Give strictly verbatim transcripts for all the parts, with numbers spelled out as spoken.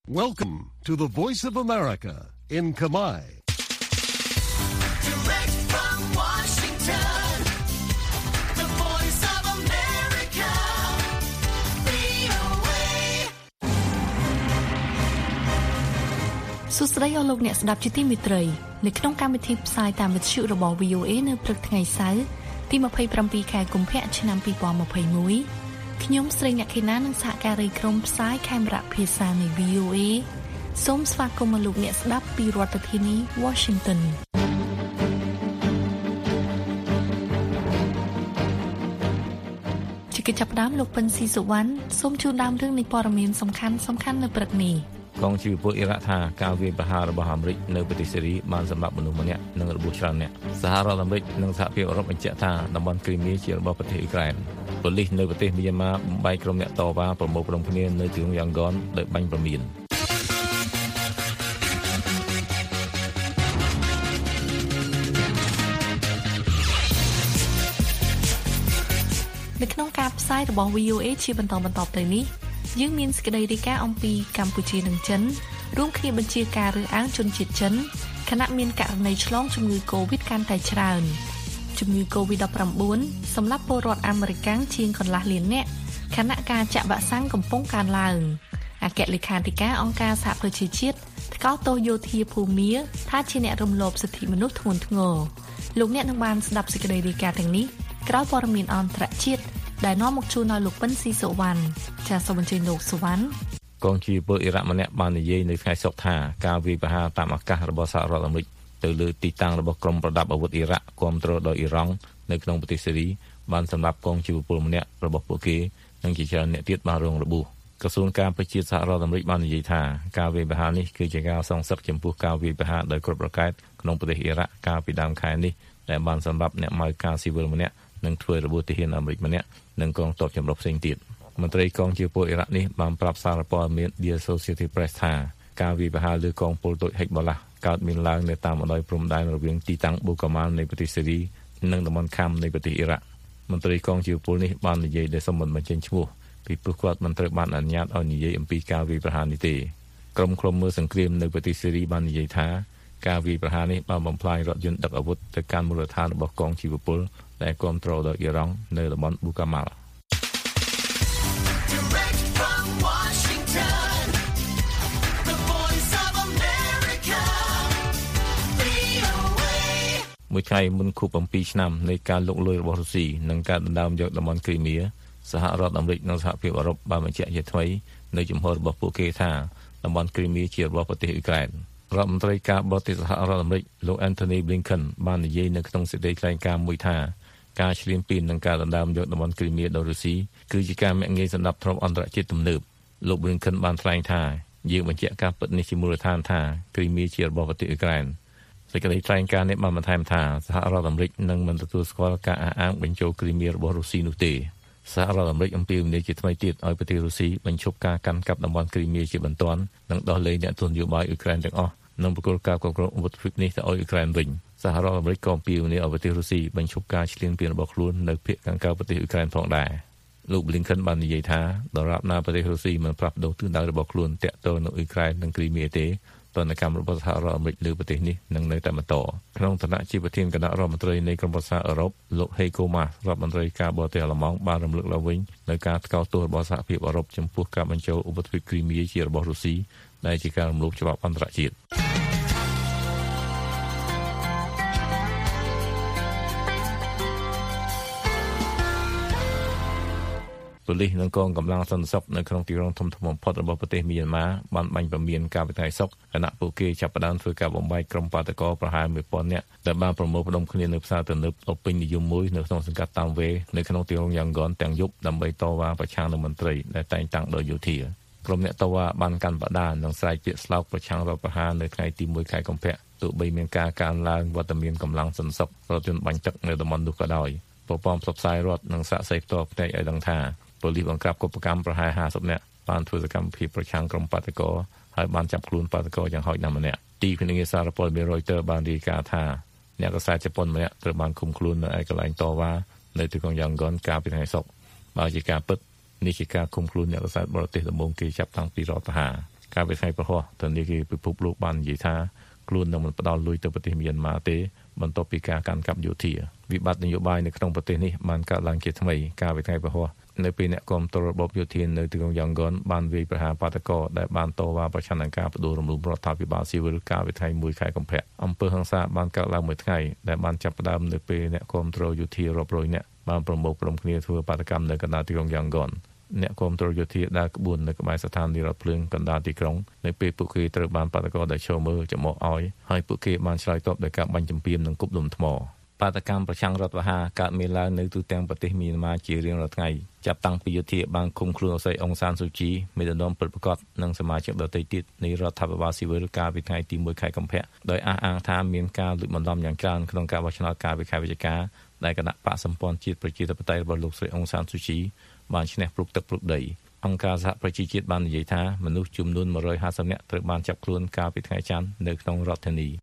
Welcome to the Voice of America in Kamai. Direct from Washington, the Voice of America, វី អូ เอ សួស្តីអស់លោកអ្នកស្ដាប់ជាទីមេត្រីនៅក្នុងកម្មវិធីផ្សាយតាមវិទ្យុរបស់ វី អូ เอ នៅព្រឹកថ្ងៃសៅរ៍ទី 27 ខែកុម្ភៈឆ្នាំ 2021ខ្ញុំស្រីអ្នកខេណានិងសហការីក្រុមផ្សាយខេមរៈភាសានៃ វី អូ เอ សូមស្វាគមន៍លោកអ្នកស្ដាប់ពីរដ្ឋធានី Washington ជាកិច្ចចាប់ផ្ដើមលោកពិនស៊ីសុវណ្ណសូមជូនដើមរឿងនៃព័ត៌មានសំខាន់សំខាន់នៅព្រឹកនេះកងជីវពលអ៊ីរ៉ាក់ថាការវាយប្រហាររបស់អាមេរិកនៅប្រទេសសេរីបានសម្លាប់មនុស្សម្នាក់និងរបួសច្រើនអ្នកសហរដ្ឋអាមេរិកនិងសហភាពអឺរ៉ុបបញ្ជាក់ថាតំបន់គ្រីមៀជារបស់ប្រទេសអ៊ុយក្រែនប៉ូលីសនៅប្រទេសមីយ៉ាន់ម៉ាបំបែកក្រុមអ្នកតវ៉ាប្រមូលផ្តុំគ្នានៅទីក្រុងយ៉ាងហ្គនដោយបាញ់ប្រមាននៅក្នុងការផ្សាយរបស់ វី អូ เอ ជាបន្តបន្តទៅនេះយើងមានសេចក្តីរាយការណ៍អំពីកម្ពុជានិងចិនរួមគ្នាបញ្ជាការរើសអើងជនជាតិចិនខណៈមានករណីឆ្លងជំងឺ Covid កាន់តែច្រើនជំងឺ Covid ដប់ប្រាំបួន សម្រាប់ពលរដ្ឋអាមេរិកជាងកន្លះលាននាក់ខណៈការចាក់វ៉ាក់សាំងកំពុងកើនឡើងអគ្គលេខាធិការអង្គការសហប្រជាជាតិថ្កោលទោសយោធាភូមាថាជាអ្នករំលោភសិទ្ធិមនុស្សធ្ងន់ធ្ងរលោកអ្នកនឹងបានស្ដាប់សេចក្តីរាយការណ៍ទាំងនេះក្រោយព័ត៌មានអន្តរជាតិដែលនាំមកជូនដល់លោកពិនស៊ីសុវណ្ណចាសសូមអញ្ជើញលោកសុវណ្ណកងជីវពលអ៊ីរ៉ាក់ម្នាក់បាននិយាយនៅថ្ងៃសុក្រថាការវាយប្រហារតាមអាកាសរបស់សហរដ្ឋអាមេរិកទៅលើទីតាំងរបស់ក្រុមប្រដាប់អាវុធអ៊ីរ៉ាក់គាំទ្រដោយអ៊ីរ៉ង់នៅក្នុងប្រទេសសេរីបានសម្លាប់កងជីវពលម្នាក់របស់ពួកគេនិងជាច្រើនអ្នកទៀតបានរងរបួសក្រសួងការពារជាតិសហរដ្ឋអាមេរិកបាននិយាយថាការវាយប្រហារនេះគឺជាការសងសឹកចំពោះការវាយប្រហារដោយគ្រាប់រ៉ុកែតក្នុងប្រទេសអ៊ីរ៉ាក់កាលពីដើមខែនេះដែលបានសម្លាប់អ្នកម៉ៅការស៊ីវិលម្នាក់និងធ្វើរបួសទាហានអាមេរិកម្នាក់និងកងទ័ពចម្រុះផ្សេងទៀតមន្ត្រីកងជីវពលអ៊ីរ៉ាក់នេះបានប្រាប់សារព័ត៌មាន The Associated Press ថាការវាយប្រហារលើកងពលតូចហិចបូឡាកើតមានឡើងនៅតាមបណ្ដោយព្រំដែនរវាងទីតាំងបូកាម៉ាល់នៃប្រទេសសេរីនិងតំបន់ខាំនៃប្រទេសអ៊ីរ៉ាក់មន្ត្រីកងជីវពលនេះបាននិយាយដោយសុំមិនបញ្ចេញឈ្មោះពីព្រោះគាត់មិនត្រូវបានអនុញ្ញាតឲ្យនិយាយអំពីការវាយប្រហារនេះទេក្រុមឃ្លាំមើលសង្គ្រាមនៅប្រទេសសេរីបាននិយាយថាការវាយប្រហារនេះបានបំផ្លាញរថយន្តដឹកអាវុធទៅកាន់មូលដ្ឋានរបស់កងជីវពលដែលគាំទ្រដោយអ៊ីរ៉ង់នៅតំបន់បូកាម៉ាល់មួយថ្ងៃមុនខួបbảyឆ្នាំនៃការលុកលុយរបស់រុស្ស៊ីនិងការដណ្ដើមយកតំបន់គ្រីមៀសហរដ្ឋអាមេរិកនិងសហភាពអឺរ៉ុបបានបញ្ជាក់ជាថ្មីនៅជំហររបស់ពួកគេថាតំបន់គ្រីមៀជារបស់ប្រទេសអ៊ុយក្រែនរដ្ឋមន្ត្រីការបរទេសសហរដ្ឋអាមេរិកលោក Antony Blinken បាននិយាយនៅក្នុងសេចក្តីថ្លែងការណ៍មួយថាការឈ្លានពាននឹងការដណ្ដើមយកតំបន់គ្រីមៀដោយរុស្ស៊ីគឺជាការមាក់ងាយសម្រាប់ទ្រព្យអន្តរជាតិទំនើបលោក Blinken បានថ្លែងថាយើងបញ្ជាក់ការពិតនេះជាមូលដ្ឋានថាគ្រីមៀជារបស់ប្រទេសអ៊ុយក្រែនសេចក្តីថ្លែងការណ៍នេះបានបន្ថែមថាសហរដ្ឋអាមេរិកនឹងមិនទទួលស្គាល់ការអះអាងបញ្ចូលគ្រីមៀរបស់រុស្ស៊ីនោះទេសហរដ្ឋអាមេរិកអំពាវនាវជាថ្មីទៀតឲ្យប្រទេសរុស្ស៊ីបញ្ឈប់ការកាន់កាប់តំបន់គ្រីមៀជាបន្ទាន់និងដោះលែងអ្នកទស្សនយោបាយអ៊ុយក្រែនទាំងអស់និងប្រគល់ការគ្រប់គ្រងអាវុធពិភពនេះទៅឲ្យអ៊ុយក្រែនវិញសហរដ្ឋអាមេរិកក៏អំពាវនាវឲ្យប្រទេសរុស្ស៊ីបញ្ឈប់ការឈ្លានពានរបស់ខ្លួននៅភាគខាងកើតប្រទេសអ៊ុយក្រែនផងដែរលោក Blinken បាននិយាយថាដរាបណាប្រទេសរុស្ស៊ីមិនផ្លាស់ប្ដូរទិសដៅរបស់ខ្លួនទាក់ទងនឹងអ៊ុយក្រែននិងគ្រីមៀទេទណ្ឌកម្មរបស់សហរដ្ឋអាមេរិកលើប្រទេសនេះនឹងនៅតែបន្តក្នុងឋានៈជាប្រធានគណៈរដ្ឋមន្ត្រីនៃក្រុមប្រឹក្សាអឺរ៉ុបលោក Heiko Maas រដ្ឋមន្ត្រីការបរទេសអាល្លឺម៉ង់បានរំលឹកឡើងវិញនៅការថ្កោលទោសរបស់សហភាពអឺរ៉ុបចំពោះការបញ្ចូលឧបទ្វីបគ្រីមៀជារបស់រុស្ស៊ីដែលជាការរំលោភច្បាប់អន្តរជាតិប៉ូលីសនិងកងកម្លាំងសន្តិសុខនៅក្នុងទីក្រុងធំៗបំផុតរបស់ប្រទេសមីយ៉ាន់ម៉ាបានបាញ់ប្រមានការវិថីសុខខណៈពួកគេចាប់ផ្ដើមធ្វើការបំបែកក្រុមបាតកោប្រហែលមួយពាន់នាក់ដែលបានប្រមូលផ្តុំគ្នានៅផ្សារទំនើបដ៏ពេញនិយមមួយនៅក្នុងសង្កាត់តាមវេនៅក្នុងទីក្រុងយ៉ាងហ្គនទាំងយប់ដើម្បីតវ៉ាប្រឆាំងនឹងមន្ត្រីដែលតែងតាំងដោយយោធាក្រុមអ្នកតវ៉ាបានកាន់បដានិងស្រែកពាក្យស្លោកប្រឆាំងរដ្ឋប្រហារនៅថ្ងៃទីមួយខែកុម្ភៈទោះបីមានការកើនឡើងវត្តមានកម្លាំងសន្តិសុខរថយន្តបាញ់ទឹកនៅតំបន់នោះក៏ដោយប្រព័ន្ធផ្សព្វផ្សាយរដ្ឋនិងសាកសីផ្ទាល់ផ្នែកឲ្យដឹងថាប៉ូលីសបង្ក្រាបកុបកម្មប្រហែលห้าสิบនាក់បានធ្វើសកម្មភាពប្រឆាំងក្រុមបាតកោហើយបានចាប់ខ្លួនបាតកោយ៉ាងហោចណាស់ម្នាក់ទីភ្នាក់ងារសារព័ត៌មាន Reuters បានរាយការណ៍ថាអ្នកកសែតជប៉ុនម្នាក់ត្រូវបានឃុំខ្លួននៅឯកន្លែងតវ៉ានៅទីក្រុងយ៉ាងហ្គនកាលពីថ្ងៃសុក្របើជាការពិតនេះជាការឃុំខ្លួនអ្នកកសែតបរទេសដំបូងគេចាប់តាំងពីរដ្ឋប្រហារការវិថ្ងៃប្រហោះទៅនេះគឺពិភពលោកបាននិយាយថាខ្លួននឹងមិនផ្ដល់លុយទៅប្រទេសមីយ៉ាន់ម៉ាទេបន្ទាប់ពីការកាន់កាប់យោធាវិបត្តិនយោបាយនៅក្នុងប្រទេសនេះបានកើតឡើងជាថ្មីការវិថ្ងៃប្រហោះនៅពេលអ្នកគាំទ្ររបបយោធានៅទីក្រុងយ៉ាងហ្គនបានវាយប្រហារបាតកោដែលបានតវ៉ាប្រឆាំងនឹងការបដូររំលំរដ្ឋាភិបាលស៊ីវិលការវិថ្ងៃមួយខែកុម្ភៈអំពើហិង្សាបានកើតឡើងមួយថ្ងៃដែលបានចាប់ផ្ដើមនៅពេលអ្នកគាំទ្រយោធារាប់រយនាក់បានប្រមូលផ្តុំគ្នាធ្វើបាតកម្មនៅកណ្ដាលទីក្រុងយ៉ាងហ្គនអ្នកគាំទ្រយោធាដើរក្បួននៅក្បែរស្ថានីយ៍រថភ្លើងកណ្ដាលទីក្រុងនៅពេលពួកគេត្រូវបានបាតកោដែលចូលមើលចំអកឲ្យហើយពួកគេបានឆ្លើយតបដោយការបាញ់ចំពាមនិងគប់ដុំថ្មបាតកម្មប្រឆាំងរដ្ឋបហាកើតមានឡើងនៅទូទាំងប្រទេសមីយ៉ាន់ម៉ាជារៀងរាល់ថ្ងៃចាប់តាំងពីយោធាបានឃុំខ្លួនអស័យអុងសានស៊ូជីមេដឹកនាំពិតប្រាកដនិងសមាជិកដទៃទៀតនៃរដ្ឋាភិបាលស៊ីវិលកាលពីថ្ងៃទីមួយខែកុម្ភៈដោយអះអាងថាមានការលួចបន្លំយ៉ាងច្រើនក្នុងការបោះឆ្នោតកាលពីខែវិច្ឆិកាដែលគណៈបកសម្ព័ន្ធជាតិប្រជាធិបតេយ្យរបស់លោកស្រីអុងសានស៊ូជីបានឈ្នះព្រុកទឹកព្រុកដីអង្គការសហប្រជាជាតិបាននិយាយថាមនុស្សចំនួនមួយរយห้าสิบនាក់ត្រូវបានចាប់ខ្លួនកាលពីថ្ងៃច័ន្ទនៅក្នុងរដ្ឋធានី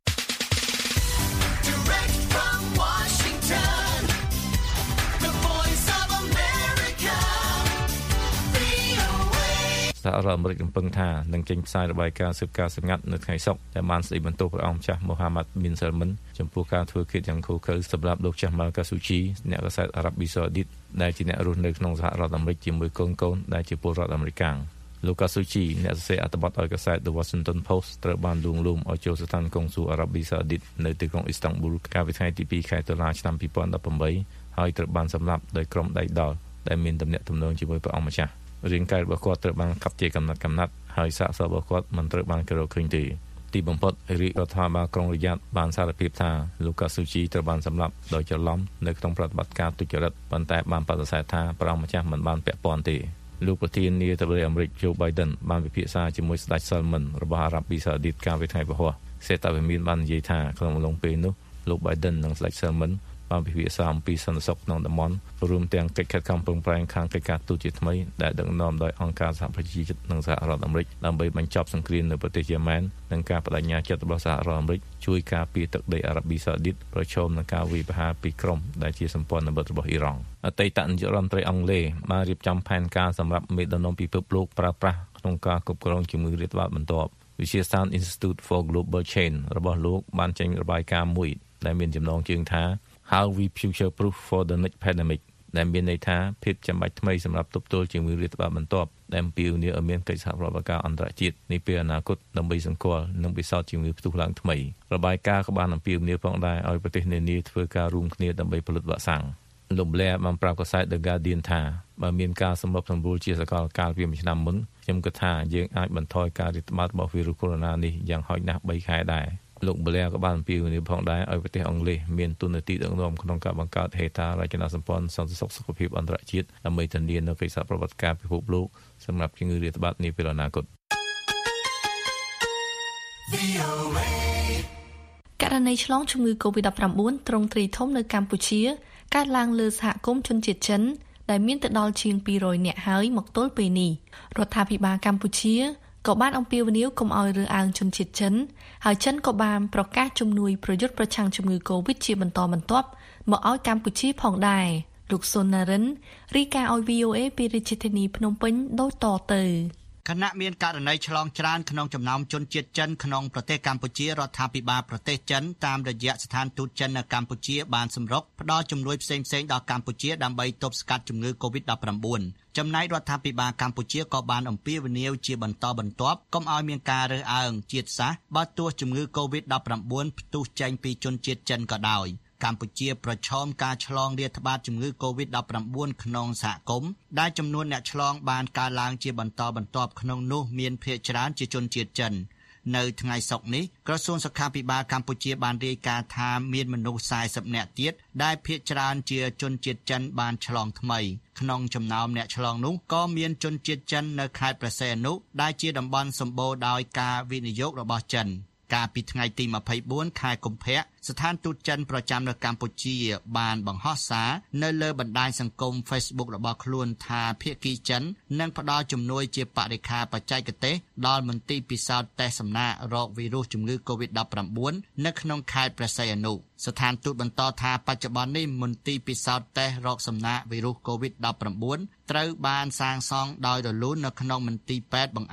សហរដ្ឋអាមេរិកកំពុងថានឹងចេញផ្សាយរបាយការណ៍ស៊ើបការណ៍សម្ងាត់នៅថ្ងៃសុក្រដែលបានស្ដីបន្ទោសព្រះអង្គម្ចាស់ Mohammed bin Salman ចំពោះការធ្វើឃាតយ៉ាងឃោរឃៅសម្រាប់លោកចាស់ Malka Suchi អ្នកកាសែត Arabi Saudit ដែលជាអ្នករស់នៅក្នុងសហរដ្ឋអាមេរិកជាមួយកូនកូនដែលជាពលរដ្ឋអាមេរិកាំងលោក Suchi អ្នកសរសេរអត្ថបទឲ្យកាសែត The Washington Post ត្រូវបានលួងលោមឲ្យចូលស្ថានកុងស៊ុល Arabi Saudit នៅទីក្រុង Istanbul កាលពីថ្ងៃទីពីរខែតុលាឆ្នាំពីរពាន់ដប់ប្រាំបីហើយត្រូវបានសម្លាប់ដោយក្រុមដៃដល់ដែលមានទំនាក់ទំនងជាមួយព្រះអង្គម្ចាស់រាងកាយរបស់គាត់ត្រូវបានកាប់ជាកំណាត់កំណាត់ហើយសាកសពរបស់គាត់មិនត្រូវបានគេរកឃើញទេទីបំផុតរាជរដ្ឋាភិបាលក្រុងរីយ៉ាតបានសារភាពថាលោកកាស៊ូជីត្រូវបានសម្លាប់ដោយច្រឡំនៅក្នុងប្រតិបត្តិការទុច្ចរិតប៉ុន្តែបានបដិសេធថាព្រះអង្គម្ចាស់មិនបានពាក់ព័ន្ធទេលោកប្រធានាធិបតីអាមេរិក Joe Biden បានពិភាក្សាជាមួយស្ដេច Salman របស់អារ៉ាប៊ីសាអូឌីតកាលពីថ្ងៃពហុសេតាវិមានបាននិយាយថាក្នុងអំឡុងពេលនោះលោក Biden និងស្ដេច Salmanបានពិភាក្សាអំពីសន្តិសុខក្នុងតំបន់រួមទាំងកិច្ចខិតខំប្រឹងប្រែងខាងកិច្ចការទូតជាថ្មីដែលដឹកនាំដោយអង្គការសហប្រជាជាតិនិងសហរដ្ឋអាមេរិកដើម្បីបញ្ចប់សង្គ្រាមនៅប្រទេសយេម៉ែននិងការបដិញ្ញាចិត្តរបស់សហរដ្ឋអាមេរិកជួយការពារទឹកដីអារ៉ាប៊ីសាអូឌីតប្រឈមនឹងការវាយប្រហារពីក្រុមដែលជាសម្ព័ន្ធមិត្តរបស់អ៊ីរ៉ង់អតីតនាយករដ្ឋមន្ត្រីអង់គ្លេសបានរៀបចំផែនការសម្រាប់មេដឹកនាំពិភពលោកប្រើប្រាស់ក្នុងការគ្រប់គ្រងជំងឺរាតត្បាតបន្ទាប់វិទ្យាស្ថាន Institute for Global Change របស់លោកបានចេញរបាយការណ៍មួយដែលមានចំណងជើងថា How we future proof for the next pandemic ដែលមានន័យថាភាពចាំបាច់ថ្មីសម្រាប់ទប់ទល់ជំងឺរាតត្បាតបន្ទាប់ដែលអំពាវនាវឲ្យមានកិច្ចសហប្រតិបត្តិការអន្តរជាតិនាពេលអនាគតដើម្បីសង្កល់និងពិសោធន៍ជំងឺផ្ទុះឡើងថ្មីរបាយការណ៍ក៏បានអំពាវនាវផងដែរឲ្យប្រទេសនានាធ្វើការរួមគ្នាដើម្បីផលិតវ៉ាក់សាំងលោក Blair បានប្រាប់កាសែត The Guardian ថាបើមានការសម្របសម្រួលជាសកលកាលពីមួយឆ្នាំមុនខ្ញុំគិតថាយើងអាចបន្ថយការរាតត្បាតរបស់វីរុសកូវីដ -19 នេះយ៉ាងហោចណាស់បីខែដែរលោក Blair ក៏បានអំពាវនាវផងដែរឲ្យប្រទេសអង់គ្លេសមានទូនាទីដឹកនាំក្នុងការបង្កើតហេដ្ឋារចនាសម្ព័ន្ធសន្តិសុខសុខភាពអន្តរជាតិដើម្បីធានានូវកិច្ចសហប្រតិបត្តិការពិភពលោកសម្រាប់ជំងឺរាតត្បាតនាពេលអនាគតករណីឆ្លងជំងឺ កូវីដ -ដប់ប្រាំបួន ទ្រង់ទ្រាយធំនៅកម្ពុជាកើតឡើងលើសហគមន៍ជនជាតិចិនដែលមានទៅដល់ជាងពីររយនាក់ហើយមកទល់ពេលនេះរដ្ឋាភិបាលកម្ពុជាក៏បានអំពាវនាវកុំឲ្យរើសអើងជនជាតិចិនហើយចិនក៏បានប្រកាសជំនួយប្រយុទ្ធប្រឆាំងជំងឺ Covid ជាបន្តបន្ទាប់មកឲ្យកម្ពុជាផងដែរលោកសុននរិនរីកាឲ្យ វី អូ អេ ពីរាជធានីភ្នំពេញដូចតទៅខណៈមានករណីឆ្លងច្រើនក្នុងចំណោមជនជាតិចិនក្នុងប្រទេសកម្ពុជារដ្ឋាភិបាលប្រទេសចិនតាមរយៈស្ថានទូតចិននៅកម្ពុជាបានសម្រុកផ្ដល់ជំនួយផ្សេងៗដល់កម្ពុជាដើម្បីទប់ស្កាត់ជំងឺ Covid ដប់ប្រាំបួន ចំណែករដ្ឋាភិបាលកម្ពុជាក៏បានអំពាវនាវជាបន្តបន្ទាប់កុំឲ្យមានការរើសអើងជាតិសាសន៍បើទោះជំងឺ Covid ដប់ប្រាំបួន ផ្ទុះចេញពីជនជាតិចិនក៏ដោយកម្ពុជាប្រឈមការឆ្លងរាតត្បាតជំងឺ Covid ដប់ប្រាំបួន ក្នុងសហគមន៍ដែលចំនួនអ្នកឆ្លងបានកើនឡើងជាបន្តបន្ទាប់ក្នុងនោះមានភាគច្រើនជាជនជាតិចិននៅថ្ងៃសុក្រនេះក្រសួងសុខាភិបាលកម្ពុជាបានរាយការណ៍ថាមានមនុស្ស สี่สิบ នាក់ទៀតដែលភាគច្រើនជាជនជាតិចិនបានឆ្លងថ្មីក្នុងចំណោមអ្នកឆ្លងនោះក៏មានជនជាតិចិននៅខេត្តព្រះសីហនុដែលជាតំបន់សម្បូរដោយការវិនិយោគរបស់ចិនកាលពីថ្ងៃទីยี่สิบสี่ខែកុម្ភៈស្ថានទូតចិនប្រចាំនៅកម្ពុជាបានបង្ហោះសារនៅលើបណ្ដាញសង្គម Facebook របស់ខ្លួនថាភាគីចិននឹងផ្ដល់ជំនួយជាបរិក្ខារបច្ចេកទេសដល់មន្ទីរពិសោធន៍តេស្តសំណាក់រោគវីរុសជំងឺ Covid ដប់ប្រាំបួន នៅក្នុងខេត្តព្រះសីហនុស្ថានទូតបន្តថាបច្ចុប្បន្ននេះមន្ទីរពិសោធន៍តេស្តរោគសំណាក់វីរុស Covid ដប់ប្រាំបួន ត្រូវបានសាងសង់ដោយរលូននៅក្នុងមន្ទីរពេទ្យបង្អែក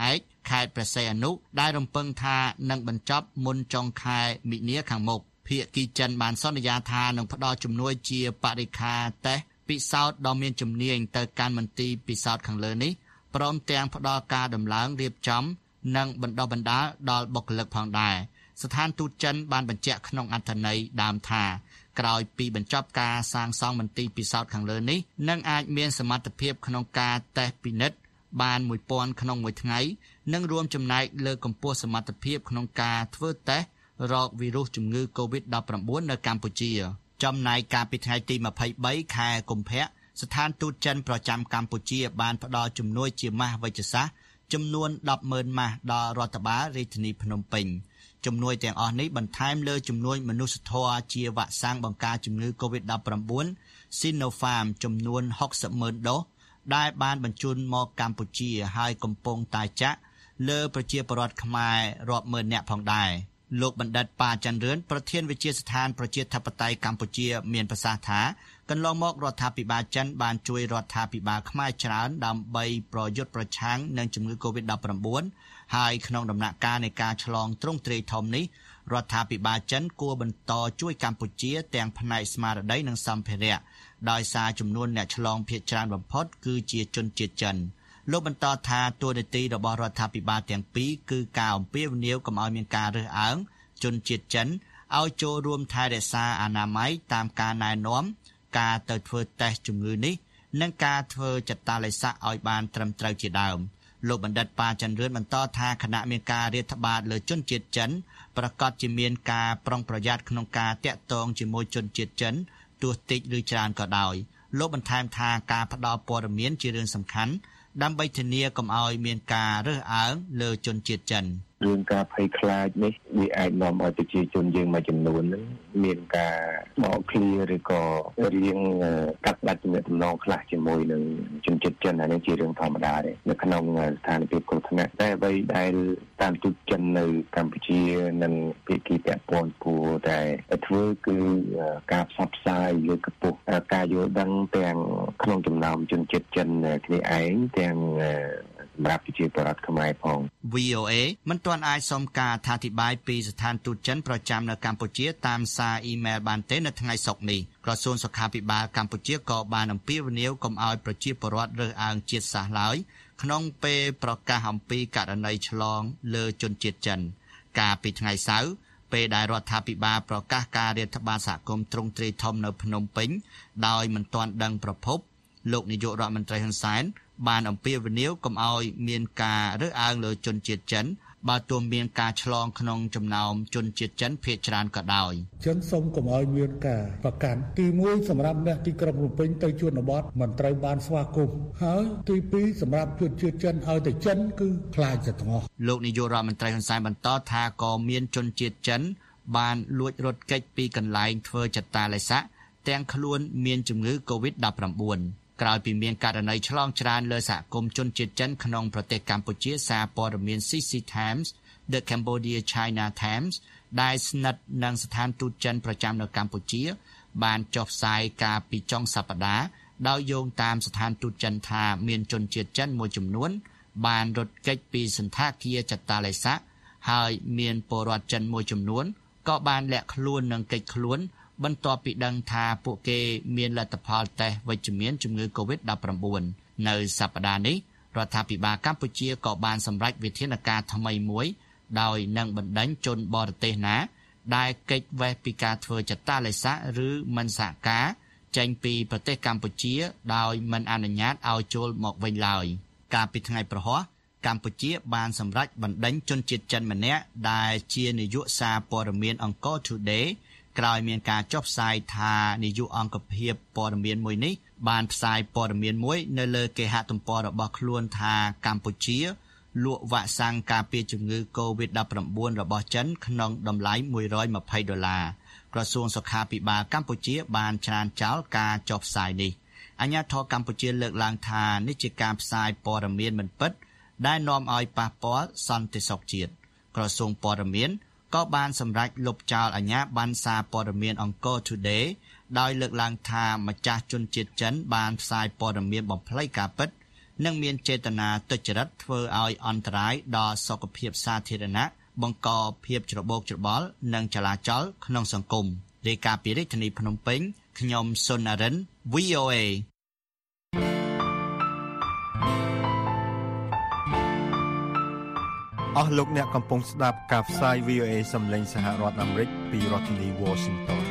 ខេត្តព្រះសីហនុដែលរំពឹងថានឹងបញ្ចប់មុនចុងខែមិនិនាខាងមុខភាគីចិនបានសន្យាថានឹងផ្ដល់ជំនួយជាបរិក្ខារតេស្តពិសោធន៍ដ៏មានជំនាញទៅកាន់មន្ទីរពិសោធន៍ខាងលើនេះព្រមទាំងផ្ដល់ការដំឡើងរៀបចំនិងបណ្ដុះបណ្ដាលដល់បុគ្គលិកផងដែរស្ថានទូតចិនបានបញ្ជាក់ក្នុងអត្ថន័យដើមថាក្រោយពីបញ្ចប់ការសាងសង់មន្ទីរពិសោធន៍ខាងលើនេះនឹងអាចមានសមត្ថភាពក្នុងការតេស្តពិនិត្យបានមួយពាន់ក្នុងមួយថ្ងៃនិងរួមចំណែកលើកកម្ពស់សមត្ថភាពក្នុងការធ្វើតេស្តរកវីរុសជំងឺ កូវីដ ដប់ប្រាំបួន នៅកម្ពុជាចំណែកកាលពីថ្ងៃទីម្ភៃបីខែកុម្ភៈស្ថានទូតចិនប្រចាំកម្ពុជាបានផ្ដល់ជំនួយជាម៉ាស់វេជ្ជសាស្ត្រចំនួន ដប់ម៉ឺន ម៉ាស់ដល់រដ្ឋបាលរាជធានីភ្នំពេញជំនួយទាំងអស់នេះបន្ថែមលើជំនួយមនុស្សធម៌ជាវ៉ាក់សាំងបង្ការជំងឺ កូវីដ ដប់ប្រាំបួន Sinopharm ចំនួនហុកសិបម៉ឺនដូសដែលបានបញ្ជូនមកកម្ពុជាហើយកំពុងតែចាក់លើប្រជាពលរដ្ឋខ្មែររាប់ម៉ឺននាក់ផងដែរលោកបណ្ឌិតប៉ាច័ន្ទរឿនប្រធានវិទ្យាស្ថានប្រជាធិបតេយ្យកម្ពុជាមានប្រសាសន៍ថាកន្លងមករដ្ឋាភិបាលចិនបានជួយរដ្ឋាភិបាលខ្មែរច្រើនដើម្បីប្រយុទ្ធប្រឆាំងនឹងជំងឺ កូវីដ ដប់ប្រាំបួន ហើយក្នុងដំណាក់កាលនៃការឆ្លងទ្រង់ទ្រាយធំនេះរដ្ឋាភិបាលចិនគួរបន្តជួយកម្ពុជាទាំងផ្នែកស្មារតីនិងសម្ភារៈដោយសារចំនួនអ្នកឆ្លងភាគច្រើនបំផុតគឺជាជនជាតិចិនលោកបន្តថាតួនាទីរបស់រដ្ឋាភិបាលទាំងពីរគឺការអំពាវនាវកុំឲ្យមានការរើសអើងជនជាតិចិនឲ្យចូលរួមថែរក្សាអនាម័យតាមការណែនាំការទៅធ្វើតេស្តជំងឺនេះនិងការធ្វើចតាឡេស័កឲ្យបានត្រឹមត្រូវជាដើមលោកបណ្ឌិតប៉ាច័ន្ទរឿនបន្តថាគណៈមានការរាតត្បាតលើជនជាតិចិនប្រកាសជាមានការប្រុងប្រយ័ត្នក្នុងការតាក់ទងជាមួយជនជាតិចិនទោះតិចឬច្រើនក៏ដោយលោកបន្ថែមថាការផ្ដល់ព័ត៌មានជារឿងសំខាន់ដើម្បីធានាកុំឲ្យមានការរើសអើងលើជនជាតិចិនរឿងការភ័យខ្លាចនេះវាអាចនាំឲ្យប្រជាជនយើងមួយចំនួននឹងមានការបកឃ្លាឬក៏រៀងកាត់ផ្តាច់ទំនាក់ទំនងខ្លះជាមួយនឹងជនជាតិចិនអានេះជារឿងធម្មតាទេនៅក្នុងស្ថានភាពគ្រោះថ្នាក់តែអ្វីដែលតាមទូតចិននៅកម្ពុជានិងភាគីពាក់ព័ន្ធគួរតែធ្វើគឺការផ្សព្វផ្សាយលើកកម្ពស់ការយល់ដឹងទាំងក្នុងចំណោមជនជាតិចិនគ្នាឯងទាំងសម្រាប់ប្រជាពលរដ្ឋខ្មែរផងវី អូ เอ មិនទាន់អាចសុំការអធិប្បាយពីស្ថានទូតចិនប្រចាំនៅកម្ពុជាតាមសារអ៊ីមែលបានទេនៅថ្ងៃសុក្រនេះក្រសួងសុខាភិបាលកម្ពុជាក៏បានអំពាវនាវកុំឲ្យប្រជាពលរដ្ឋរើសអើងជាតិសាសន៍ឡើយក្នុងពេលប្រកាសអំពីករណីឆ្លងលើជនជាតិចិនកាលពីថ្ងៃសៅរ៍ពេលដែលរដ្ឋាភិបាលប្រកាសការរាតត្បាតសហគមន៍ទ្រង់ទ្រាយធំនៅភ្នំពេញដោយមិនទាន់ដឹងប្រភពលោកនាយករដ្ឋមន្ត្រីហ៊ុនសែនបានអំពាវនាវកុំឲ្យមានការរើសអើងលើជនជាតិចិនបើទោះមានការឆ្លងក្នុងចំណោមជនជាតិចិនភាគច្រើនក៏ដោយចិនសូមកុំឲ្យមានការប្រកាន់ទីមួយសម្រាប់អ្នកទីក្រុងភ្នំពេញទៅជនបទមិនត្រូវបានស្វាគមន៍ហើយទីពីរសម្រាប់ជនជាតិចិនឲ្យទៅចិនគឺខ្លាចទៅទាំងអស់លោកនាយករដ្ឋមន្ត្រីហ៊ុនសែនបន្តថាក៏មានជនជាតិចិនបានលួចរត់គេចពីកន្លែងធ្វើចតាឡេស័កទាំងខ្លួនមានជំងឺ កូវីដ ដប់ប្រាំបួន ក្រោយពីមានករណីឆ្លងច្រើនលើសហគមន៍ជនជាតិចិនក្នុងប្រទេសកម្ពុជាសារព័ត៌មាន ស៊ី ស៊ី Times The Cambodia China Times ដែលស្និទ្ធនឹងស្ថានទូតចិនប្រចាំនៅកម្ពុជាបានចុះផ្សាយកាលពីចុងសប្តាហ៍ដោយយោងតាមស្ថានទូតចិនថាមានជនជាតិចិនមួយចំនួនបានរត់គេចពីសន្តាគារចតាឡេស័កហើយមានពលរដ្ឋចិនមួយចំនួនក៏បានលាក់ខ្លួននិងគេចខ្លួនបន្ទាប់ពីដឹងថាពួកគេមានលទ្ធផលតេស្តវិជ្ជមានជំងឺ កូវីដ ដប់ប្រាំបួន នៅសប្តាហ៍នេះរដ្ឋាភិបាលកម្ពុជាក៏បានសម្រេចវិធានការថ្មីមួយដោយនឹងបណ្តេញជនបរទេសណាដែលគេចវេសពីការធ្វើចតាឡេស័កឬមិនសហការចេញពីប្រទេសកម្ពុជាដោយមិនអនុញ្ញាតឲ្យចូលមកវិញឡើយកាលពីថ្ងៃប្រហ័សកម្ពុជាបានសម្រេចបណ្តេញជនជាតិចិនម្នាក់ដែលជានាយកសារព័ត៌មានអង្គរ Todayក្រោយមានការចុះផ្សាយថានាយកអង្គភាពព័ត៌មានមួយនេះបានផ្សាយព័ត៌មានមួយនៅលើគេហទំព័ររបស់ខ្លួនថាកម្ពុជាលក់វ៉ាក់សាំងការពារជំងឺ កូវីដ ដប់ប្រាំបួន របស់ចិនក្នុងតម្លៃមួយរយម្ភៃដុល្លារក្រសួងសុខាភិបាលកម្ពុជាបានច្រានចោលការចុះផ្សាយនេះអាជ្ញាធរកម្ពុជាលើកឡើងថានេះជាការផ្សាយព័ត៌មានមិនពិតដែលនាំឲ្យប៉ះពាល់សន្តិសុខជាតិក្រសួងព័ត៌មានក៏បានសម្រេចលុបចោលអាជ្ញាប័ណ្ណសារព័ត៌មានអង្គរ Today ដោយលើកឡើងថាម្ចាស់ជនជាតិចិនបានផ្សាយព័ត៌មានបំភ្លៃការពិតនិងមានចេតនាទុច្ចរិតធ្វើឲ្យអន្តរាយដល់សុខភាពសាធារណៈបង្កភាពច្របូកច្របល់និងចលាចលក្នុងសង្គមរាយការណ៍ពីរាជធានីភ្នំពេញខ្ញុំសុននរិន វី អូ เอអស់លោកអ្នកកំពុងស្ដាប់ការផ្សាយ វី អូ เอ សំឡេងសហរដ្ឋអាមេរិកពីរដ្ឋធានី Washington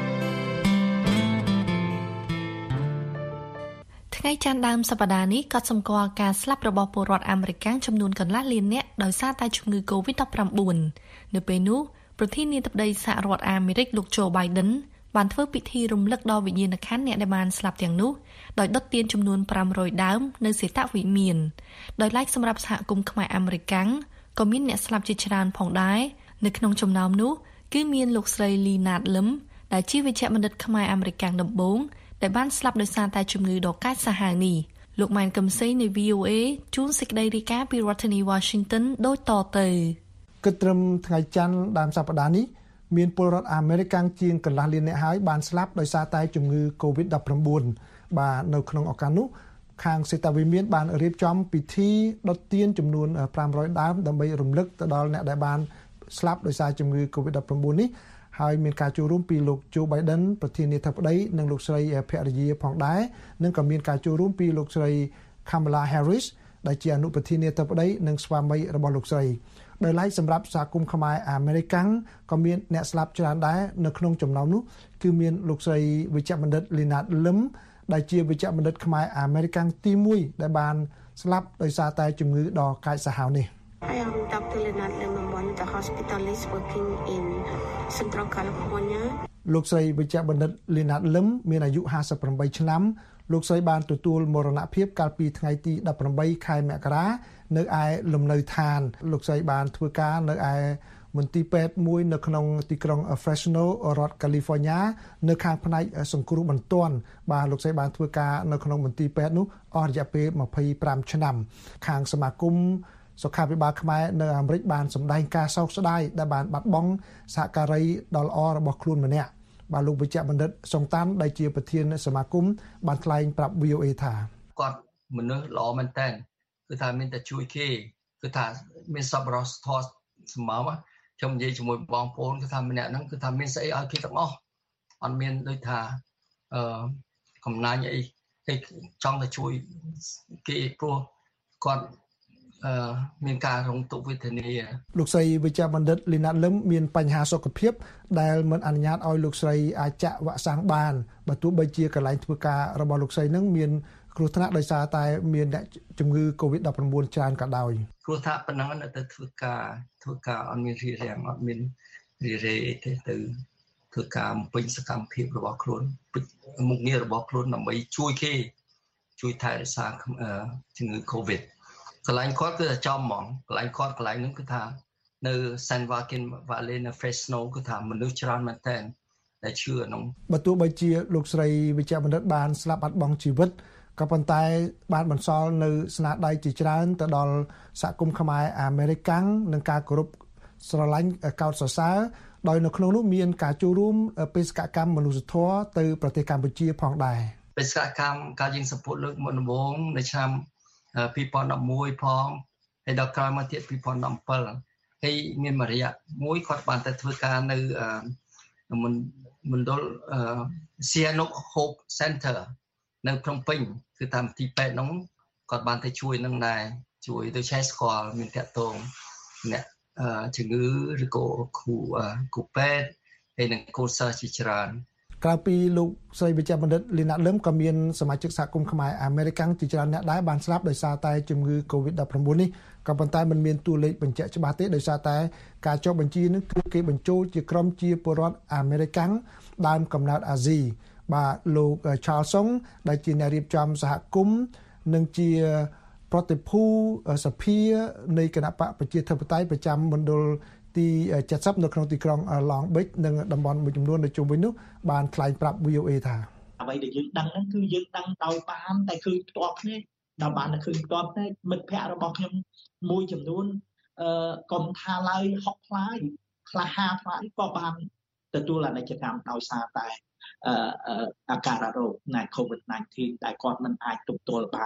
ថ្ងៃច័ន្ទដើមសប្តាហ៍នេះក៏សម្គាល់ការស្លាប់របស់ពលរដ្ឋអាមេរិកចំនួនកន្លះលាននាក់ដោយសារតែជំងឺ កូវីដ ដប់ប្រាំបួន នៅពេលនោះប្រធានាធិបតីសហរដ្ឋអាមេរិកលោក Joe Biden បានធ្វើពិធីរំលឹកដល់វិញ្ញាណក្ខន្ធអ្នកដែលបានស្លាប់ទាំងនោះដោយដុតទៀនចំនួនប្រាំរយដើមនៅសេតវិមានដោយឡែកសម្រាប់សហគមន៍ខ្មែរអាមេរិកក៏មានអ្នកស្លាប់ជាច្រើនផងដែរនៅក្នុងចំណោមនោះគឺមានលោកស្រី Lynette Lim ដែលជាវេជ្ជបណ្ឌិតខ្មែរអាមេរិកដំបូងដែលបានស្លាប់ដោយសារតែជំងឺដ៏កាចសាហាវនេះលោកម៉ែនកំសីនៃ វី អូ เอ ជួនសេចក្តីរាយការណ៍ពីរដ្ឋធានី Washington ដូចតទៅគិតត្រឹមថ្ងៃច័ន្ទដើមសប្តាហ៍នេះមានពលរដ្ឋអាមេរិកជាងកន្លះលាននាក់ហើយបានស្លាប់ដោយសារតែជំងឺ កូវីដ ដប់ប្រាំបួន បាទនៅក្នុងឱកាសនោះខាងសេតវិមានបានរៀបចំពិធីដុតទៀនចំនួនប្រាំរយដើមដើម្បីរំលឹកទៅដល់អ្នកដែលបានស្លាប់ដោយសារជំងឺ កូវីដ ដប់ប្រាំបួន នេះហើយមានការចូលរួមពីលោក Joe Biden ប្រធានាធិបតីនិងលោកស្រីភរិយាផងដែរនិងក៏មានការចូលរួមពីលោកស្រី Kamala Harris ដែលជាអនុប្រធានាធិបតីនិងស្វាមីរបស់លោកស្រីដោយឡែកសម្រាប់សហគមន៍ខ្មែរអាមេរិកក៏មានអ្នកស្លាប់ច្រើនដែរនៅក្នុងចំណោមនោះគឺមានលោកស្រីវេជ្ជបណ្ឌិត Lynette Lim ដែលជាវេជ្ជបណ្ឌិតខ្មែរអាមេរិកទីមួយដែលបានស្លាប់ដោយសារតែជំងឺដ៏កាចសាហាវនេះ I am Doctor Lynette Lim. I'm one of the hospitalists working in Central California. លោកស្រីវេជ្ជបណ្ឌិត Lynette Lim មានអាយុห้าสิบแปดឆ្នាំលោកស្រីបានទទួលមរណភាពកាលពីថ្ងៃទីដប់ប្រាំបីខែមករានៅឯលំនៅឋានលោកស្រីបានធ្វើការនៅឯមន្ទីរពេទ្យមួយនៅក្នុងទីក្រុង Fresno រដ្ឋ California នៅខាងផ្នែកសង្គ្រោះបន្ទាន់បាទលោកស្រីបានធ្វើការនៅក្នុងមន្ទីរពេទ្យនោះអស់រយៈពេលยี่สิบห้าឆ្នាំខាងសមាគមសុខាភិបាលខ្មែរនៅអាមេរិកបានសម្ដែងការសោកស្ដាយដែលបានបាត់បង់សហការីដ៏ល្អរបស់ខ្លួនម្នាក់បាទលោកវិជ្ជបណ្ឌិតសុងតាន់ដែលជាប្រធានសមាគមបានថ្លែងប្រាប់ វី អូ เอ ថាគាត់មនុស្សល្អមែនតើគឺថាមានតែជួយគេគឺថាមានសប្បុរសធម៌សម្បើមខ្ញុំនិយាយជាមួយបងប្អូនគឺថាម្នាក់ហ្នឹងគឺថាមានស្អីឲ្យគេទាំងអស់អត់មានដូចថាអឺកំណាញ់អីគេចង់ទៅជួយគេព្រោះគាត់អឺមានការរងទុក្ខវេទនាលោកស្រីវិជ្ជបណ្ឌិត Lynette Lim មានបញ្ហាសុខភាពដែលមិនអនុញ្ញាតឲ្យលោកស្រីអាចចាក់វ៉ាក់សាំងបានបើទោះបីជាកន្លែងធ្វើការរបស់លោកស្រីនឹងមានគ្រោះថ្នាក់ដោយសារតែមានអ្នកជំងឺ កូវីដ ដប់ប្រាំបួន ច្រើនក៏ដោយគ្រោះថ្នាក់ប៉ុណ្ណឹងនៅទៅធ្វើការធ្វើការអត់មានរីរាំងអត់មានរីរេទេទៅធ្វើការបំពេញសកម្មភាពរបស់ខ្លួនមុខងាររបស់ខ្លួនដើម្បីជួយគេជួយថែរក្សាជំងឺ កូវីដកន្លែងគាត់គឺថាចំហ្មងកន្លែងគាត់កន្លែងហ្នឹងគឺថានៅ San Joaquin Valley នៅ Fresno គឺថាមនុស្សច្រើនមែនតើដែលជឿក្នុងបើទោះបីជាលោកស្រីវិជ្ជបណ្ឌិតបានស្លាប់បាត់បង់ជីវិតក៏ប៉ុន្តែបានបន្សល់នៅស្នាដៃជាច្រើនទៅដល់សហគមន៍ខ្មែរអាមេរិកនិងការគោរពស្រឡាញ់កោតសរសើរដោយនៅក្នុងនោះមានការចូលរួមបេសកកម្មមនុស្សធម៌ទៅប្រទេសកម្ពុជាផងដែរបេសកកម្មការយើងសម្ពោធលើកមុនដំបូងនៅឆ្នាំពីរពាន់ដប់មួយផងហើយដល់ក្រោយមកទៀតពីរពាន់ដប់bảyហើយមានមួយរយៈមួយគាត់បានទៅធ្វើការនៅមណ្ឌល Sihanouk Hope Center នៅភ្នំពេញគឺតាមទីពេទ្យនោះគាត់បានទៅជួយនឹងដែរជួយទៅឆែកស្គាល់មានតាក់ទងអ្នកជំងឺឬក៏គ្រូគ្រូពេទ្យហើយនឹងកូនសិស្សជាច្រើនក្រៅពីលោកស្រីវិជ្ជបណ្ឌិត Lynette Lim ក៏មានសមាជិកសហគមន៍ខ្មែរអាមេរិកជាច្រើនអ្នកដែរបានស្លាប់ដោយសារតែជំងឺ កូវីដ ដប់ប្រាំបួន នេះក៏ប៉ុន្តែมันមានតួលេខបញ្ជាក់ច្បាស់ទេដោយសារតែការចុះបញ្ជីនេះគឺគេបញ្ចូលជាក្រុមជាពលរដ្ឋអាមេរិកដើមកំណើតអាស៊ីបាទលោក Charles Song ដែលជាអ្នករៀបចំសហគមន៍និងជាប្រតិភូសភានៃគណៈបកប្រជាធិបតេយ្យប្រចាំមណ្ឌលទីเจ็ดสิบនៅក្នុងទីក្រុង Long Beach និងតំបន់មួយចំនួននៅជុំវិញនោះបានថ្លែងប្រាប់ វី អូ เอ ថាអ្វីដែលយើងដឹងហ្នឹងគឺយើងដឹងដោយបានតែឃើញផ្ទាល់ភ្នែកដល់បានតែឃើញផ្ទាល់ភ្នែកមិត្តភ័ក្តិរបស់ខ្ញុំមួយចំនួនអឺកុំថាឡើយហុកខ្លាយខ្លះហាខ្លាយក៏បានទទួលអនិច្ចកម្មដោយសារតែអឺអាការៈរោគនៃ COVID 19 ដែលគាត់មិនអាចទប់ទល់បាន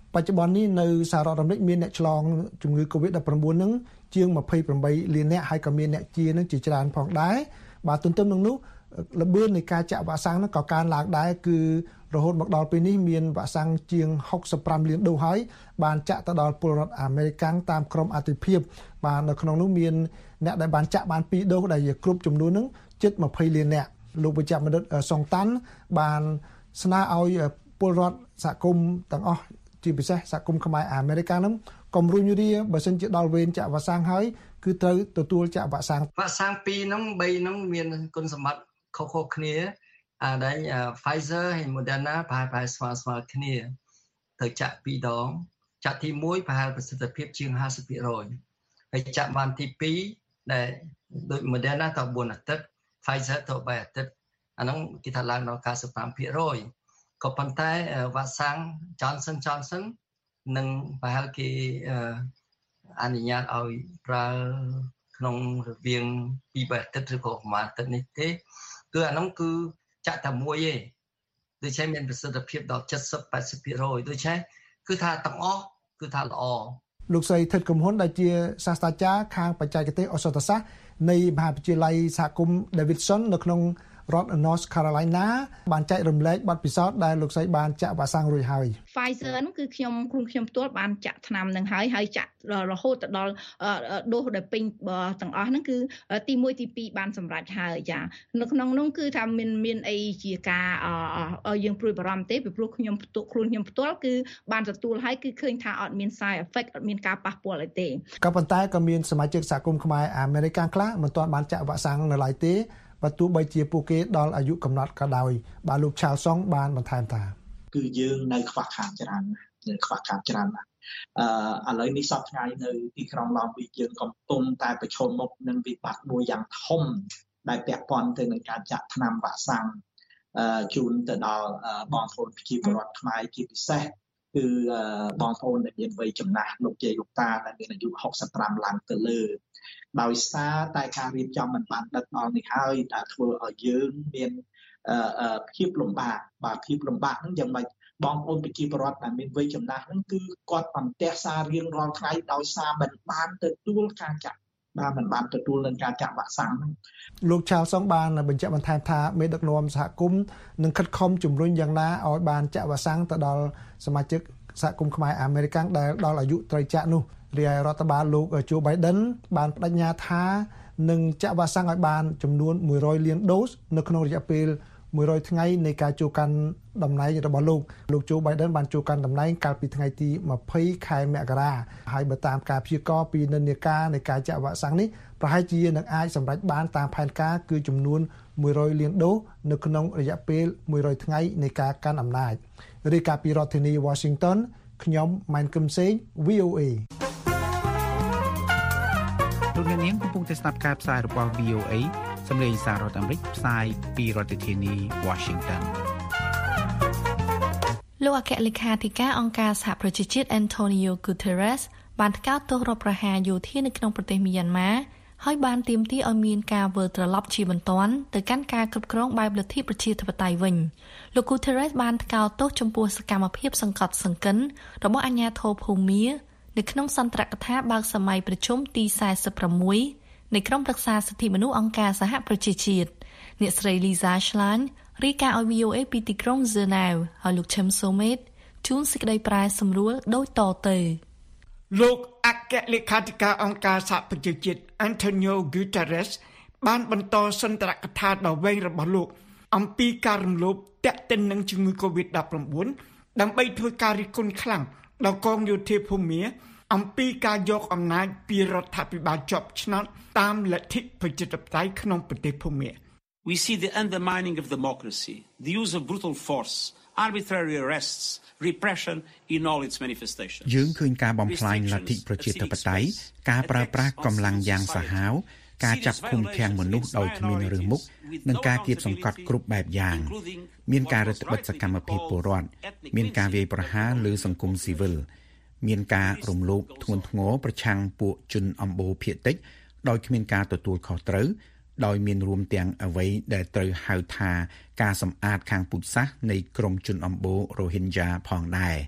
បច្ចុប្បន្ននេះនៅសហរដ្ឋអាមេរិកមានអ្នកឆ្លងជំងឺ COVID ដប់ប្រាំបួន នឹងជាងยี่สิบแปดលាននាក់ហើយក៏មានអ្នកជានឹងជាច្រើនផងដែរបាទទន្ទឹមនឹងនោះល្បឿននៃការចាក់វ៉ាក់សាំងនោះក៏កើនឡើងដែរគឺរហូតមកដល់ពេលនេះមានវ៉ាក់សាំងជាងหกสิบห้าលានដូសហើយបានចាក់ទៅដល់ពលរដ្ឋអាមេរិកតាមក្រុមអាទិភាពបាទនៅក្នុងនោះមានអ្នកដែលបានចាក់បានពីរដូសដែលជាគ្រប់ចំនួននឹងជិតยี่สิบលាននាក់លោកវិជ្ជបណ្ឌិតសុងតាន់បានស្នើឲ្យពលរដ្ឋសហគមន៍ទាំងអស់ជាពិសេសសហគមន៍ខ្មែរអាមេរិកហ្នឹងកុំរុញរាបើសិនជាដល់វេនចាក់វ៉ាក់សាំងហើយគឺត្រូវទទួលចាក់វ៉ាក់សាំងវ៉ាក់សាំងពីរហ្នឹងបីហ្នឹងមានគុណសម្បត្តិខុសៗគ្នាអាដែល Pfizer ហើយ Moderna ប្រហែលប្រហែលស្មើស្មើគ្នាត្រូវចាក់ពីរដងចាក់ទីមួយប្រហែលប្រសិទ្ធភាពជាងห้าสิบเปอร์เซ็นต์ ហើយចាក់បានទីពីរដែលដូច Moderna ទៅបួនអាទិត្យ Pfizer ទៅបីអាទិត្យអាហ្នឹងគេថាឡើងដល់เก้าสิบห้าเปอร์เซ็นต์ ក៏ប៉ុន្តែវ៉ាក់សាំង Johnson Johnson នឹងប្រហែលគេអនុញ្ញាតឲ្យប្រើក្នុងរវាងពីរអាទិត្យឬក៏ប្រហែលអាទិត្យនេះទេគឺអាហ្នឹងគឺចាក់តែមួយទេដូច្នេះមានប្រសិទ្ធភាពដល់七十 แปดสิบเปอร์เซ็นต์ ដូច្នេះគឺថាទាំងអស់គឺថាល្អលោកស្រីថិតកំហ៊ុនដែលជាសាស្ត្រាចារ្យខាងបច្ចេកទេសឱសថសាស្ត្រនៃមហាវិទ្យាល័យសហគមន៍ Davidson នៅក្នុងរដ្ឋ North Carolina បានចែករំលែកបទពិសោធន៍ដែលលោកស្រីបានចាក់វ៉ាក់សាំងរួចហើយ Pfizer ហ្នឹងគឺខ្ញុំខ្លួនខ្ញុំផ្ទាល់បានចាក់ថ្នាំនឹងហើយហើយចាក់រហូតទៅដល់ដូសដែលពេញទាំងអស់ហ្នឹងគឺទីមួយទីពីរបានសម្រេចហើយចានៅក្នុងនោះគឺថាមានមានអីជាការយើងព្រួយបារម្ភទេពីព្រោះខ្ញុំផ្ទាល់ខ្លួនខ្ញុំផ្ទាល់គឺបានទទួលហើយគឺឃើញថាអត់មាន side effect អត់មានការប៉ះពាល់អីទេក៏ប៉ុន្តែក៏មានសមាជិកសហគមន៍ខ្មែរអាមេរិកខ្លះមិនទាន់បានចាក់វ៉ាក់សាំងនៅឡើយទេបើទោះបីជាពួកគេដល់អាយុកំណត់ក៏ដោយបាទលោកឆាលសុងបានបន្ថែមថាគឺយើងនៅខ្វះខាតច្រើនណាស់នៅខ្វះខាតច្រើនណាស់អឺឥឡូវនេះសប្តាហ៍ថ្ងៃនៅទីក្រុងឡងវីយើងកំពុងតែប្រឈមមុខនឹងវិបត្តិមួយយ៉ាងធំដែលពាក់ព័ន្ធទៅនឹងការចាក់ថ្នាំវ៉ាក់សាំងអឺជូនទៅដល់បងប្អូនប្រជាពលរដ្ឋខ្មែរជាពិសេសគឺបងប្អូនដែលមានវ័យចំណាស់លោកយាយលោកតាដែលមានអាយុหกสิบห้าឡើងទៅលើដោយសារតែការរៀបចំមិនបានដឹកដល់នេះហើយដែលធ្វើឲ្យយើងមានភាពលំបាកបាទភាពលំបាកហ្នឹងយ៉ាងម៉េចបងប្អូនប្រជាពលរដ្ឋដែលមានវ័យចំណាស់ហ្នឹងគឺគាត់បានផ្ទះសាររៀងរាល់ថ្ងៃដោយសារមិនបានទទួលការចាក់បាទមិនបានទទួលនឹងការចាក់វ៉ាក់សាំងហ្នឹងលោកឆាលសុងបានបញ្ជាក់បន្ថែមថាមេដឹកនាំសហគមន៍នឹងខិតខំជំរុញយ៉ាងណាឲ្យបានចាក់វ៉ាក់សាំងទៅដល់សមាជិកសហគមន៍ខ្មែរអាមេរិកដែលដល់អាយុត្រូវចាក់នោះរាយរដ្ឋបាលលោកโจ Biden បានបដិញ្ញាថានឹងចាក់វ៉ាក់សាំងឲ្យបានចំនួនមួយរយលានដូសនៅក្នុងរយៈពេលមួយរយថ្ងៃនៃការចូលកាន់តំណែងរបស់លោកលោកโจ Biden បានចូលកាន់តំណែងកាលពីថ្ងៃទីยี่สิบខែមករាហើយបើតាមការព្យាករណ៍ពីនិន្នាការនៃការចាក់វ៉ាក់សាំងនេះប្រហែលជានឹងអាចសម្រេចបានតាមផែនការគឺចំនួនមួយរយលានដូសនៅក្នុងរយៈពេលមួយរយថ្ងៃនៃការកាន់អំណាចរាយការណ៍ពីរដ្ឋធានី Washington ខ្ញុំម៉ែនកឹមសេង វី អូ เอលោកអ្នកនាងកំពុងតែស្ដាប់ការផ្សាយរបស់ វី អូ เอ សម្លេងសាររដ្ឋអាមេរិកផ្សាយពីរដ្ឋធានី Washington លោកអគ្គលេខាធិការអង្គការសហប្រជាជាតិ Antonio Guterres បានថ្កោលទោសរដ្ឋប្រហារយោធានៅក្នុងប្រទេសមីយ៉ាន់ម៉ាហើយបានទាមទារឲ្យមានការវិលត្រឡប់ជាបន្ទាន់ទៅកាន់ការគ្រប់គ្រងបែបលទ្ធិប្រជាធិបតេយ្យវិញលោក Guterres បានថ្កោលទោសចំពោះសកម្មភាពសង្កត់សង្កិនរបស់អាជ្ញាធរភូមានៅក្នុងសន្ទរកថាបើកសម័យប្រជុំទីสี่สิบหกនៃក្រុមប្រឹក្សាសិទ្ធិមនុស្សអង្គការសហប្រជាជាតិអ្នកស្រី Lisa Schlein រាយការណ៍ឲ្យ វី អូ เอ ពីទីក្រុង Geneva ហើយលោក Chem Somet ជួនសេចក្តីប្រែសម្រួលដូចតទៅលោកអគ្គលេខាធិការអង្គការសហប្រជាជាតិ Antonio Guterres បានបន្តសន្ទរកថាដ៏វែងរបស់លោកអំពីការរំលោភទាក់ទិននឹងជំងឺ COVID ដប់ប្រាំបួន ដើម្បីធ្វើការរិះគន់ខ្លាំងដល់កងយោធាភូមាអំពីការយកអំណាចពីរដ្ឋាភិបាលជាប់ឆ្នោតតាមលទ្ធិប្រជាធិបតេយ្យក្នុងប្រទេសភូមា We see the undermining of democracy, the use of brutal force, arbitrary arrests, repression in all its manifestations. យើងឃើញការបំផ្លាញលទ្ធិប្រជាធិបតេយ្យការប្រើប្រាស់កម្លាំងយ៉ាងសាហាវការចាប់ឃុំឃាំងមនុស្សដោយគ្មានរើសមុខនិងការគៀបសង្កត់គ្រប់បែបយ៉ាងមានការរឹតបន្តឹងសកម្មភាពពលរដ្ឋមានការវាយប្រហារលើសង្គមស៊ីវិលមានការរំលោភធ្ងន់ធ្ងរប្រឆាំងពួកជនអំបូរភាគតិចដោយគ្មានការទទួលខុសត្រូវដោយមានរួមទាំងអ្វីដែលត្រូវហៅថាការសម្អាតខាងពូជសាសន៍នៃក្រុមជនអំបូរ Rohingya ផងដែរ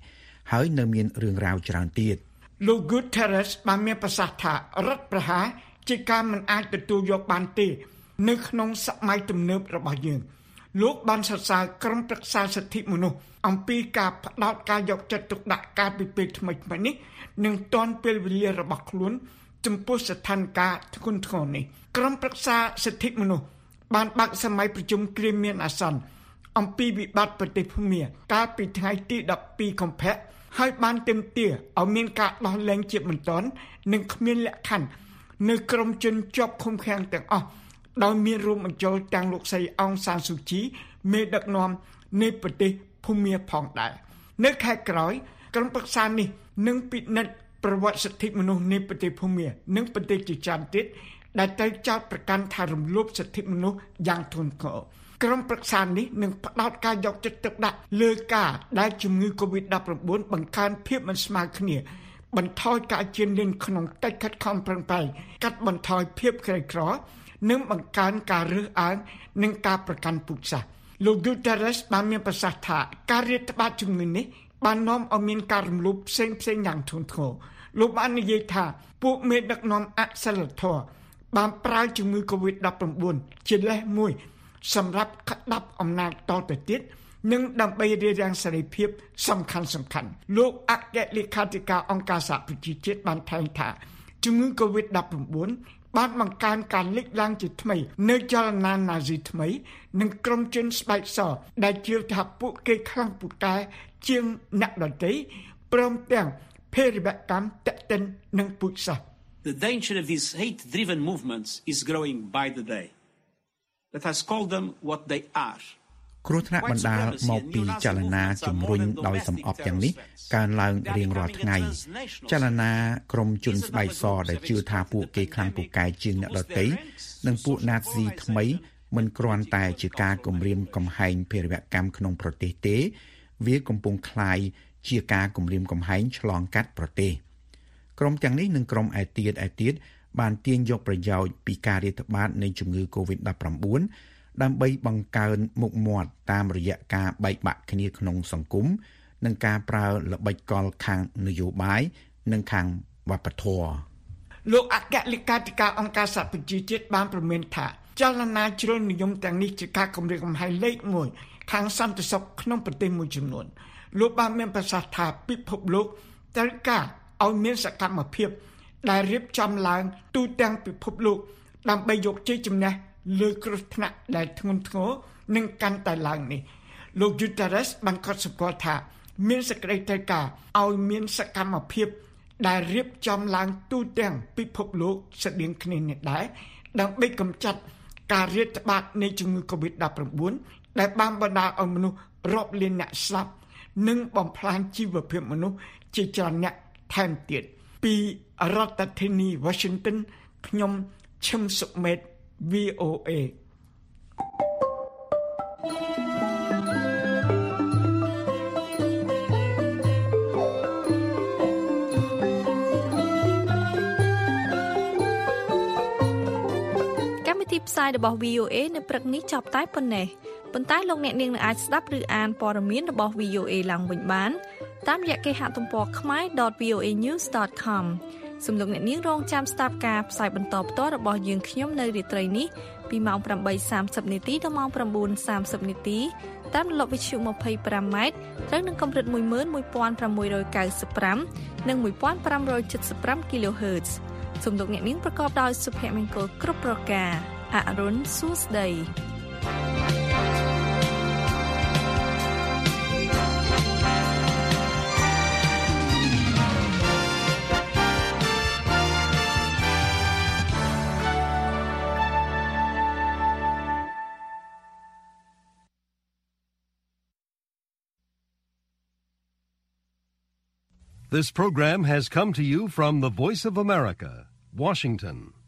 ហើយនៅមានរឿងរ៉ាវច្រើនទៀតលោក Guterres បានមានប្រសាសន៍ថារដ្ឋប្រហារជាការមិនអាចទទួលយកបានទេនៅក្នុងសម័យទំនើបរបស់យើងលោកបានសរសើរក្រុមប្រឹក្សាសិទ្ធិមនុស្សអំពីការផ្ដោតការយកចិត្តទុកដាក់ការពិពេលថ្មីៗនេះនិងទាន់ពេលវេលារបស់ខ្លួនចំពោះស្ថានភាពធ្ងន់ធ្ងរនេះក្រុមប្រឹក្សាសិទ្ធិមនុស្សបានបើកសម័យប្រជុំគ្រាមានអាសន្នអំពីវិបត្តិប្រទេសភូមាកាលពីថ្ងៃទីដប់ពីរកុម្ភៈហើយបានទាមទារឲ្យមានការដោះលែងជាបន្ទាន់និងគ្មានលក្ខខណ្ឌនៅក្រុមជនជាប់ឃុំឃាំងទាំងអស់ដោយមានរួមបញ្ចូលទាំងលោកស្រីអងសានស៊ូជីមេដឹកនាំនៃប្រទេសភូមាផងដែរនៅខែក្រោយក្រុមប្រឹក្សានេះនឹងពិនិត្យប្រវត្តិសិទ្ធិមនុស្សនៃប្រទេសភូមានិងប្រទេសជាច្រើនទៀតដែលត្រូវចោទប្រកាន់ថារំលោភសិទ្ធិមនុស្សយ៉ាងធ្ងន់ធ្ងរក្រុមប្រឹក្សានេះនឹងផ្ដោតការយកចិត្តទុកដាក់លើការដែលជំងឺ កូវីដ ដប់ប្រាំបួន បង្កើនភាពមិនស្មើគ្នាបន្ថយការជឿនលឿនក្នុងកិច្ចខិតខំប្រឹងប្រែងកាត់បន្ថយភាពក្រីក្រនិងបង្កើនការរើសអើងនិងការប្រកាន់ពូជសាសន៍លោក Guterres បានមានប្រសាសន៍ថាការរាតត្បាតជំងឺនេះបាននាំឲ្យមានការរំលោភផ្សេងៗយ៉ាងធ្ងន់ធ្ងរលោកបាននិយាយថាពួកមេដឹកនាំអសិលធម៌បានប្រើជំងឺ កូវីដ ដប់ប្រាំបួន ជាលេសមួយសម្រាប់ក្តាប់អំណាចតទៅទៀតនិងដើម្បីរារាំងសេរីភាពសំខាន់សំខាន់លោកអគ្គលេខាធិការអង្គការសហប្រជាជាតិបានថ្លែងថាជំងឺ កូវីដ ដប់ប្រាំបួន បានបង្កើនការលេចឡើងជាថ្មីនៅចលនាណាស៊ីថ្មីនិងក្រុមជនស្បែកសដែលជឿថាពួកគេខ្លាំងពូកែជាងអ្នកដទៃព្រមទាំងភេរវកម្មតេតិននិងពូជសាសន៍ The danger of these hate-driven movements is growing by the day. Let us call them what they are. គ្រោះថ្នាក់បណ្ដាលមកពីចលនាជំរុញដោយសម្អប់ទាំងនេះកើនឡើងរៀងរាល់ថ្ងៃចលនាក្រុមជនស្បែកសដែលជឿថាពួកគេខ្លាំងពូកែជាងអ្នកដទៃនិងពួកណាតស៊ីថ្មីមិនគ្រាន់តែជាការគំរាមកំហែងភេរវកម្មក្នុងប្រទេសទេវាកំពុងคล้ายជាការគំរាមកំហែងឆ្លងកាត់ប្រទេសក្រុមទាំងនេះនិងក្រុមឯទៀតឯទៀតបានទាញយកប្រយោជន៍ពីការរាតត្បាតនៃជំងឺ កូវីដ ដប់ប្រាំបួន ដើម្បីបង្កើនមុខមាត់តាមរយៈការបែកបាក់គ្នាក្នុងសង្គមនិងការប្រើល្បិចកលខាងនយោបាយនិងខាងវប្បធម៌លោកអគ្គលេខាធិការអង្គការសហប្រជាជាតិបានប្រមានថាចលនាជ្រុលនិយមទាំងនេះជាការគំរាមកំហែងលេខមួយខាងសន្តិសុខក្នុងប្រទេសមួយចំនួនលោកបានមានប្រសាសន៍ថាពិភពលោកត្រូវការឲ្យមានសកម្មភាពដែលរៀបចំឡើងទូទាំងពិភពលោកដើម្បីយកជ័យជំនះលើគ្រោះថ្នាក់ដែលធ្ងន់ធ្ងរនិងកាន់តែឡើងនេះលោក Guterres បានកត់សម្គាល់ថាមានសេចក្តីត្រូវការឲ្យមានសកម្មភាពដែលរៀបចំឡើងទូទាំងពិភពលោកស្តៀងគ្នានេះដែរដើម្បីកម្ចាត់ការរាតត្បាតនៃជំងឺ កូវីដ ដប់ប្រាំបួន ដែលបានបណ្ដាលឲ្យមនុស្សរាប់លានអ្នកស្លាប់និងបំផ្លាញជីវភាពមនុស្សជាច្រើនអ្នកថែមទៀតពីរដ្ឋធានី Washington ខ្ញុំឈឹមសុមេត V O A កម្មវិធីផ្សាយរបស់ V O A នៅព្រឹកនេះចប់តែប៉ុណ្ណេះប៉ុន្តែលោកអ្នកនាងនឹងអាចស្ដាប់ឬអានព័ត៌មានរបស់ V O A ឡើងវិញបានតាមរយៈគេហទំព័រ khmae dot v o a news dot com សូមលោកអ្នកនាងរងចាំស្ដាប់ការផ្សាយបន្តផ្ទាល់របស់យើងខ្ញុំនៅរាត្រីនេះពីម៉ោង ប្រាំបីសាមសិប នាទីដល់ម៉ោង ប្រាំបួនសាមសិប នាទីតាមរលកវិទ្យុ ยี่สิบห้า ម៉ែត្រត្រូវនឹងកម្រិត một nghìn một trăm chín mươi lăm និង một nghìn năm trăm七สิบห้า kilohertz សូមលោកអ្នកនាងប្រកបដោយសុភមង្គលគ្រប់ប្រការអរុនសួស្ដី This program has come to you from the Voice of America, Washington.